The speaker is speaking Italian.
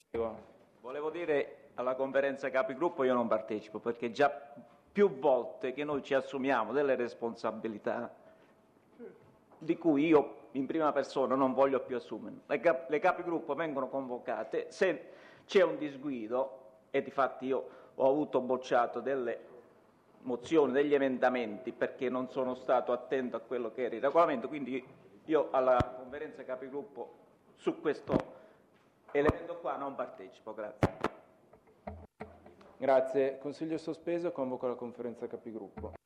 Volevo dire alla conferenza capigruppo io non partecipo perché già più volte che noi ci assumiamo delle responsabilità di cui io in prima persona non voglio più assumere. Le capigruppo vengono convocate, se c'è un disguido, e difatti io ho avuto bocciato delle mozioni, degli emendamenti perché non sono stato attento a quello che era il regolamento, quindi io alla conferenza capigruppo su questo elemento qua non partecipo. Grazie. Grazie. Consiglio sospeso, convoco la conferenza capigruppo.